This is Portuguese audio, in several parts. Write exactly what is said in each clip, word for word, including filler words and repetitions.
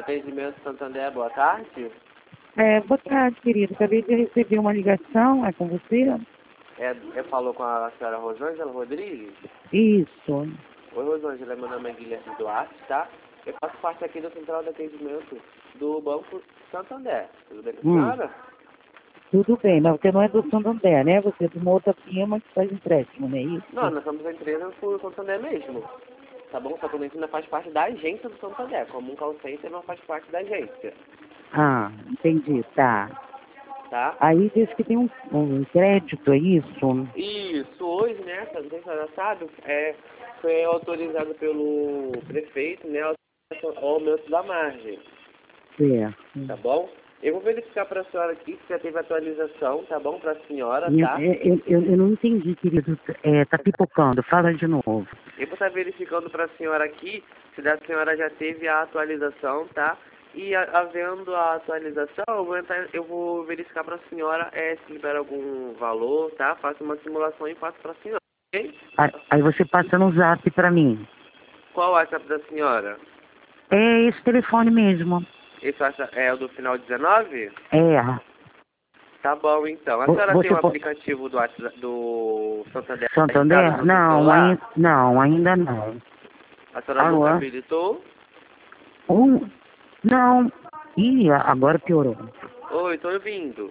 Atendimento Santander, boa tarde. É, boa tarde, querido. Acabei de receber uma ligação, é com você? É, eu falo com a senhora Rosângela Rodrigues? Isso. Oi, Rosângela, meu nome é Guilherme Duarte, tá? Eu faço parte aqui da Central de Atendimento do Banco Santander. Tudo bem com a Hum. senhora? Tudo bem, mas você não é do Santander, né? Você é de uma outra firma que faz empréstimo, não é isso? Não, nós somos a empresa do Santander mesmo. Tá bom? Só que a gente não faz parte da agência do Santander. Como um call center, não faz parte da agência. Ah, entendi, tá. Tá? Aí diz que tem um, um crédito, é isso? Isso, hoje, né, não sei se a senhora sabe, é, foi autorizado pelo prefeito, né, o aumento da margem, Certo. tá bom? Eu vou verificar para a senhora aqui se já teve atualização, tá bom, para a senhora, Eu, tá? eu, eu, eu não entendi, querido. É, tá pipocando, fala de novo. Eu vou estar verificando para a senhora aqui se a senhora já teve a atualização, tá? E a, havendo a atualização, eu vou, entrar, eu vou verificar para a senhora é, se libera algum valor, tá? Faço uma simulação e passo para a senhora, ok? Aí, aí você passa no zap pra mim. Qual o WhatsApp da senhora? É esse telefone mesmo. Esse WhatsApp é o do final dezenove? É. Tá bom, então. A Vo- senhora tem Você o pode... aplicativo do, WhatsApp, do Santander registrado Santander? no seu Não, celular? ainda não, ainda não. A senhora Alô? nunca habilitou? Um, não. Ih, agora piorou. Oi, tô ouvindo.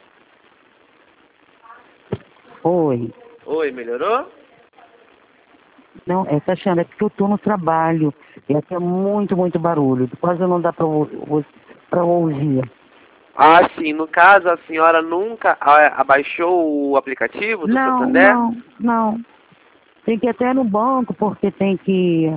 Oi. Oi, melhorou? Não, é, tá achando, é porque eu tô no trabalho. E aqui é muito, muito barulho. Quase não dá pra, ou- pra ouvir. Ah, sim. No caso, a senhora nunca ah, abaixou o aplicativo do Não, Santander? não, não. Tem que ir até no banco, porque tem que...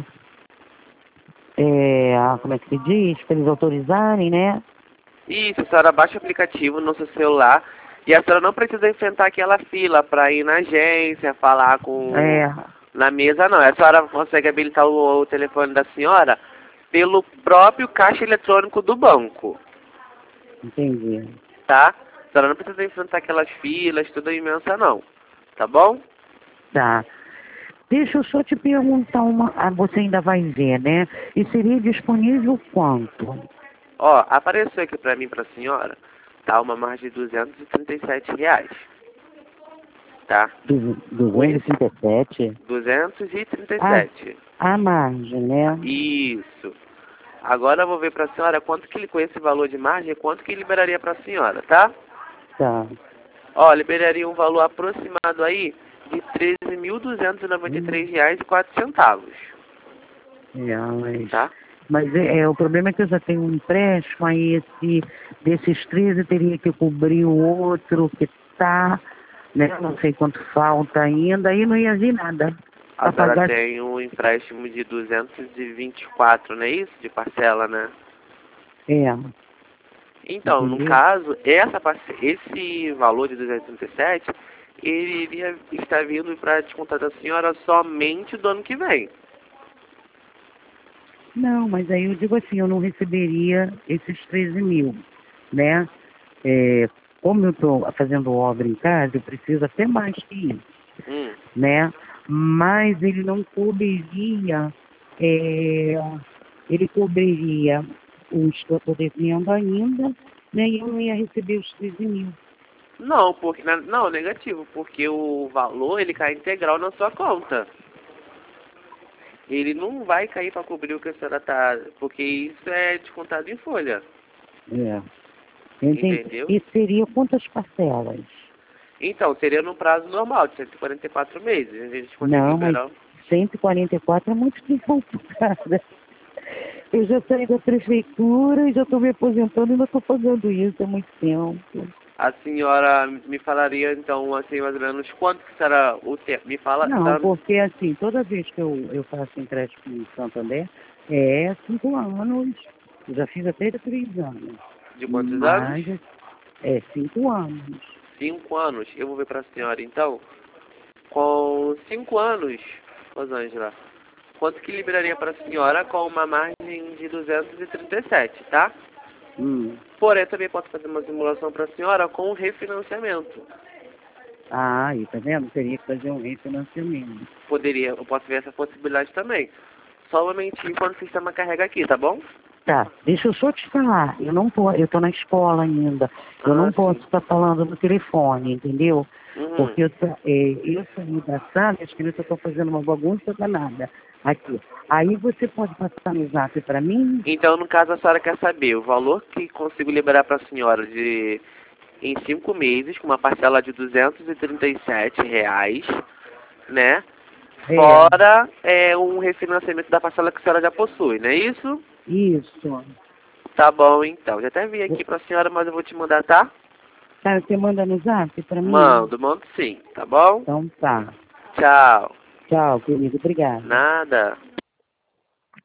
É, como é que se diz? Pra eles autorizarem, né? Isso, a senhora baixa o aplicativo no seu celular e a senhora não precisa enfrentar aquela fila para ir na agência, falar com... É, na mesa, não. A senhora consegue habilitar o, o telefone da senhora pelo próprio caixa eletrônico do banco, entendi. tá? A senhora não precisa enfrentar aquelas filas, tudo imensa, não. Tá bom? Tá. Deixa eu só te perguntar uma... Ah, você ainda vai ver, né? E seria disponível quanto? Ó, apareceu aqui pra mim, pra senhora, tá? Uma margem de duzentos e trinta e sete reais, tá? Du- duzentos e trinta e sete? duzentos e trinta e Ah, sete. a margem, né? Isso. Agora eu vou ver pra senhora quanto que ele, com esse valor de margem, quanto que liberaria pra senhora, tá? Tá. Ó, liberaria um valor aproximado aí de treze mil duzentos e noventa e três reais e quatro centavos, É, mas, tá? mas é, é, o problema é que eu já tenho um empréstimo, aí esse, desses três eu teria que cobrir o outro que tá, né? Não sei quanto falta ainda, aí não ia vir nada. A Pra senhora pagar. tem um empréstimo de duzentos e vinte e quatro, não é isso? De parcela, né? É, Então, no entendeu? caso, essa, parce- esse valor de duzentos e trinta e sete, ele iria estar vindo para descontar da senhora somente do ano que vem. Não, mas aí eu digo assim, eu não receberia esses treze mil, né? É, como eu estou fazendo obra em casa, eu preciso até mais que isso, Hum. né? Mas ele não cobriria, é, ele cobriria os que eu estou devendo ainda, né? E eu não ia receber os treze mil. Não, porque na- não, negativo, porque o valor ele cai integral na sua conta. Ele não vai cair para cobrir o que a senhora tá, porque isso é descontado em folha, É. Entendi. entendeu? E seria quantas parcelas? Então, seria no prazo normal, de cento e quarenta e quatro meses. A gente consegue Não, mas liberar. cento e quarenta e quatro é muito tempo, cara. Eu já saí da prefeitura e já estou me aposentando e ainda estou pagando isso há muito tempo. A senhora me falaria, então, assim, mais ou menos, quanto que será o tempo? Me fala, a Não, senhora, porque assim, toda vez que eu, eu faço empréstimo em Santander, é cinco anos. Eu já fiz até três anos. de quantos anos? Mas é cinco anos. Cinco anos. Eu vou ver para a senhora, então, com cinco anos, Rosângela, quanto que liberaria para a senhora com uma margem de duzentos e trinta e sete, tá? Hum. Porém, também posso fazer uma simulação para a senhora com refinanciamento. Ah, aí tá vendo? Teria que fazer um refinanciamento. Poderia, eu posso ver essa possibilidade também. Só um momentinho quando o sistema carrega aqui, tá bom? Tá, deixa eu só te falar, eu não tô, eu tô na escola ainda, eu Ah, não sim. posso estar falando no telefone, entendeu? Uhum. Porque eu, sa- é, eu saí da sala e as crianças estão fazendo uma bagunça danada aqui. Aí você pode passar no zap para mim? Então, no caso, a senhora quer saber o valor que consigo liberar para a senhora de em cinco meses, com uma parcela de duzentos e trinta e sete reais, né? É, Fora é, um refinanciamento da parcela que a senhora já possui, não é isso? isso. Tá bom, então. Já até vim aqui para a senhora, mas eu vou te mandar, tá? Tá, você manda no zap para mim? Mando, mando sim, tá bom? Então tá. Tchau. Tchau, querido, obrigada. Nada.